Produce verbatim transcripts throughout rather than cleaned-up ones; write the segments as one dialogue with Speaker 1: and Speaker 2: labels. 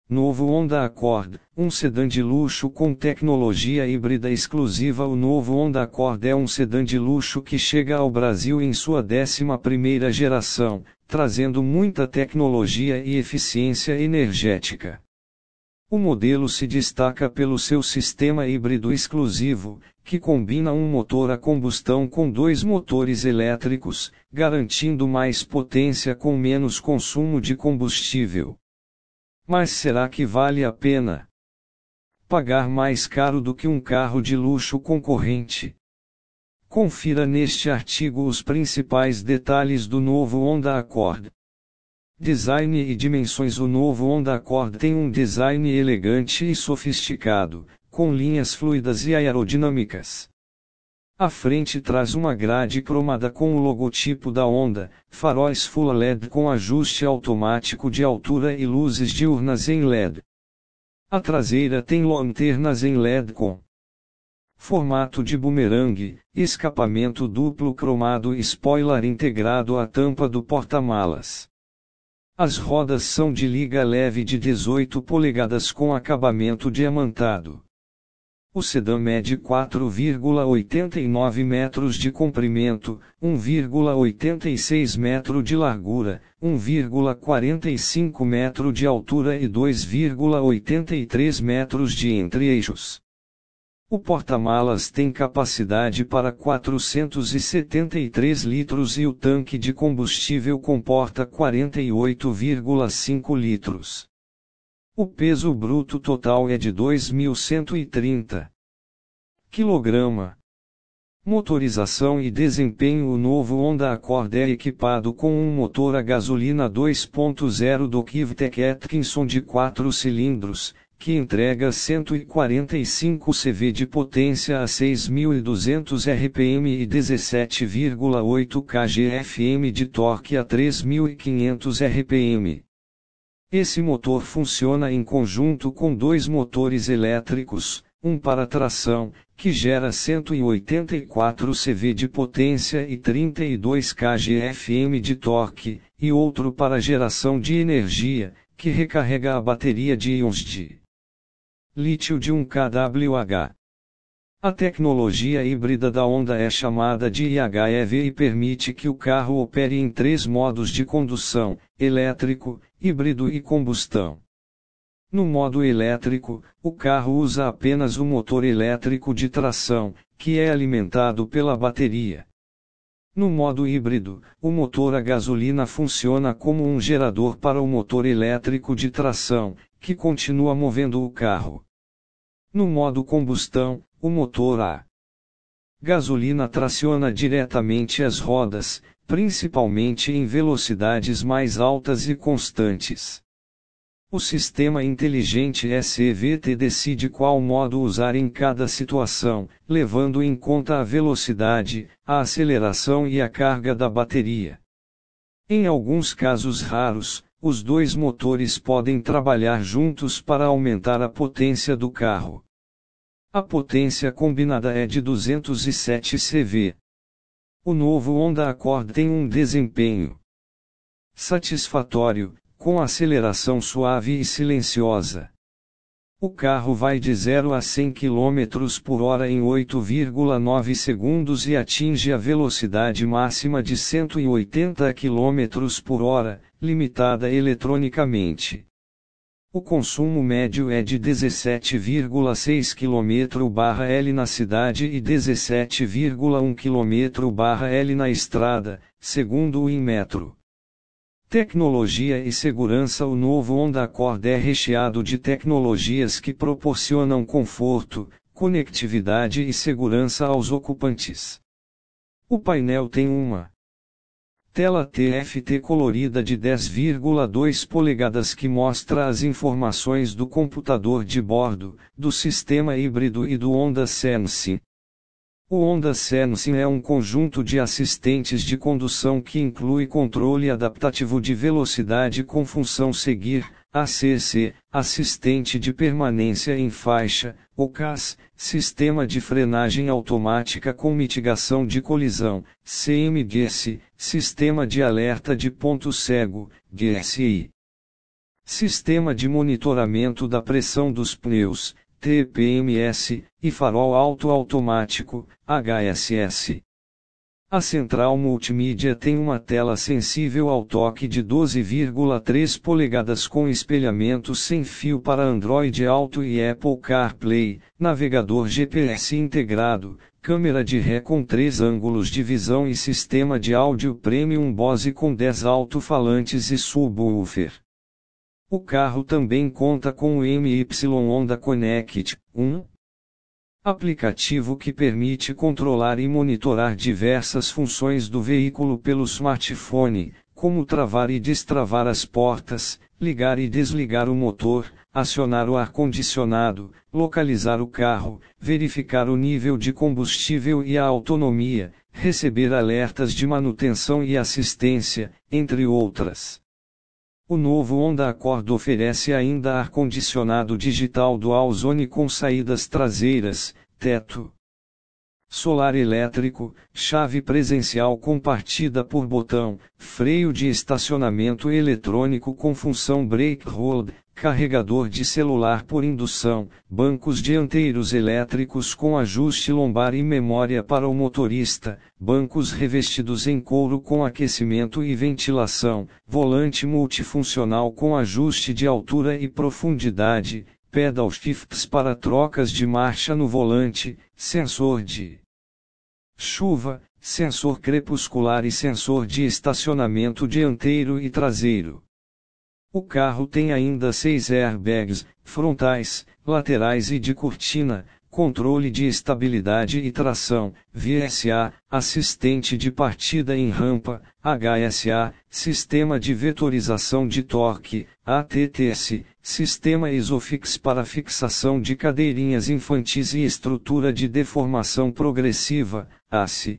Speaker 1: Novo Honda Accord, um sedã de luxo com tecnologia híbrida exclusiva. O novo Honda Accord é um sedã de luxo que chega ao Brasil em sua décima primeira geração, trazendo muita tecnologia e eficiência energética. O modelo se destaca pelo seu sistema híbrido exclusivo, que combina um motor a combustão com dois motores elétricos, garantindo mais potência com menos consumo de combustível. Mas será que vale a pena pagar mais caro do que um carro de luxo concorrente? Confira neste artigo os principais detalhes do novo Honda Accord. Design e dimensões. O novo Honda Accord tem um design elegante e sofisticado, com linhas fluidas e aerodinâmicas. A frente traz uma grade cromada com o logotipo da Honda, faróis Full L E D com ajuste automático de altura e luzes diurnas em L E D. A traseira tem lanternas em L E D com formato de bumerangue, escapamento duplo cromado e spoiler integrado à tampa do porta-malas. As rodas são de liga leve de dezoito polegadas com acabamento diamantado. O sedã mede quatro vírgula oitenta e nove metros de comprimento, um vírgula oitenta e seis metros de largura, um vírgula quarenta e cinco metros de altura e dois vírgula oitenta e três metros de entre-eixos. O porta-malas tem capacidade para quatrocentos e setenta e três litros e o tanque de combustível comporta quarenta e oito vírgula cinco litros. O peso bruto total é de dois mil cento e trinta quilogramas. Motorização e desempenho. O novo Honda Accord é equipado com um motor a gasolina dois ponto zero do Kivtec Atkinson de quatro cilindros, que entrega cento e quarenta e cinco civis de potência a seis mil e duzentos R P M e dezessete vírgula oito kgfm de torque a três mil e quinhentos R P M. Esse motor funciona em conjunto com dois motores elétricos, um para tração, que gera cento e oitenta e quatro civis de potência e trinta e dois kgfm de torque, e outro para geração de energia, que recarrega a bateria de íons de lítio de um kilowatt. A tecnologia híbrida da Honda é chamada de I H E V e permite que o carro opere em três modos de condução: elétrico, híbrido e combustão. No modo elétrico, o carro usa apenas o motor elétrico de tração, que é alimentado pela bateria. No modo híbrido, o motor a gasolina funciona como um gerador para o motor elétrico de tração, que continua movendo o carro. No modo combustão, o motor a gasolina traciona diretamente as rodas, principalmente em velocidades mais altas e constantes. O sistema inteligente S V T decide qual modo usar em cada situação, levando em conta a velocidade, a aceleração e a carga da bateria. Em alguns casos raros, os dois motores podem trabalhar juntos para aumentar a potência do carro. A potência combinada é de duzentos e sete civis. O novo Honda Accord tem um desempenho satisfatório, com aceleração suave e silenciosa. O carro vai de zero a cem quilômetros por hora em oito vírgula nove segundos e atinge a velocidade máxima de cento e oitenta quilômetros por hora, limitada eletronicamente. O consumo médio é de dezessete vírgula seis quilômetros por litro na cidade e dezessete vírgula um quilômetros por litro na estrada, segundo o Inmetro. Tecnologia e segurança. O novo Honda Accord é recheado de tecnologias que proporcionam conforto, conectividade e segurança aos ocupantes. O painel tem uma tela T F T colorida de dez vírgula dois polegadas que mostra as informações do computador de bordo, do sistema híbrido e do Honda Sensing. O Honda Sensing é um conjunto de assistentes de condução que inclui controle adaptativo de velocidade com função seguir, A C C, assistente de permanência em faixa, O C A S, sistema de frenagem automática com mitigação de colisão, C M G S, sistema de alerta de ponto cego, G S I. Sistema de monitoramento da pressão dos pneus, T P M S, e farol alto automático, H S S. A central multimídia tem uma tela sensível ao toque de doze vírgula três polegadas com espelhamento sem fio para Android Auto e Apple CarPlay, navegador G P S integrado, câmera de ré com três ângulos de visão e sistema de áudio Premium Bose com dez alto-falantes e subwoofer. O carro também conta com o M Y Honda Connect, um aplicativo que permite controlar e monitorar diversas funções do veículo pelo smartphone, como travar e destravar as portas, ligar e desligar o motor, acionar o ar-condicionado, localizar o carro, verificar o nível de combustível e a autonomia, receber alertas de manutenção e assistência, entre outras. O novo Honda Accord oferece ainda ar-condicionado digital Dual Zone com saídas traseiras, teto solar elétrico, chave presencial compartida por botão, freio de estacionamento eletrônico com função brake hold, carregador de celular por indução, bancos dianteiros elétricos com ajuste lombar e memória para o motorista, bancos revestidos em couro com aquecimento e ventilação, volante multifuncional com ajuste de altura e profundidade, pedal shifts para trocas de marcha no volante, sensor de chuva, sensor crepuscular e sensor de estacionamento dianteiro e traseiro. O carro tem ainda seis airbags, frontais, laterais e de cortina, controle de estabilidade e tração, V S A, assistente de partida em rampa, H S A, sistema de vetorização de torque, A T T S, sistema Isofix para fixação de cadeirinhas infantis e estrutura de deformação progressiva, A S I.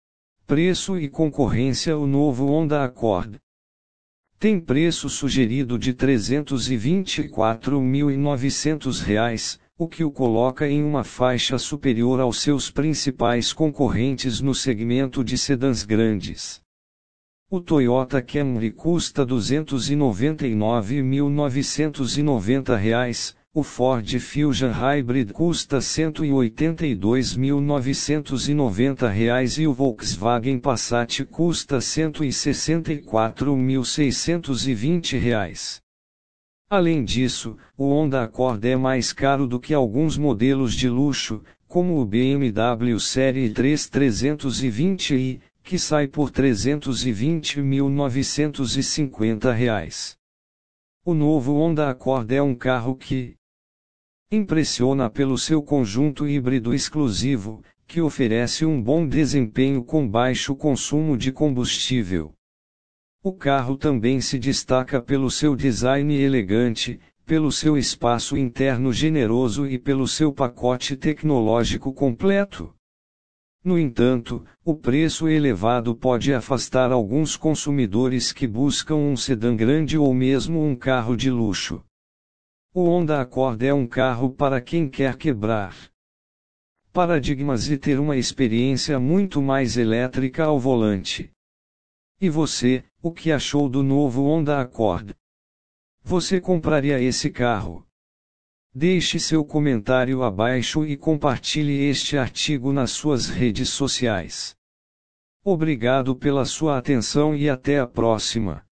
Speaker 1: Preço e concorrência. O novo Honda Accord tem preço sugerido de trezentos e vinte e quatro mil e novecentos reais, o que o coloca em uma faixa superior aos seus principais concorrentes no segmento de sedãs grandes. O Toyota Camry custa duzentos e noventa e nove mil novecentos e noventa reais, o Ford Fusion Hybrid custa cento e oitenta e dois mil novecentos e noventa reais e o Volkswagen Passat custa cento e sessenta e quatro mil seiscentos e vinte reais. Além disso, o Honda Accord é mais caro do que alguns modelos de luxo, como o B M W Série três trezentos e vinte i, que sai por trezentos e vinte mil novecentos e cinquenta reais. O novo Honda Accord é um carro que impressiona pelo seu conjunto híbrido exclusivo, que oferece um bom desempenho com baixo consumo de combustível. O carro também se destaca pelo seu design elegante, pelo seu espaço interno generoso e pelo seu pacote tecnológico completo. No entanto, o preço elevado pode afastar alguns consumidores que buscam um sedã grande ou mesmo um carro de luxo. O Honda Accord é um carro para quem quer quebrar paradigmas e ter uma experiência muito mais elétrica ao volante. E você, o que achou do novo Honda Accord? Você compraria esse carro? Deixe seu comentário abaixo e compartilhe este artigo nas suas redes sociais. Obrigado pela sua atenção e até a próxima.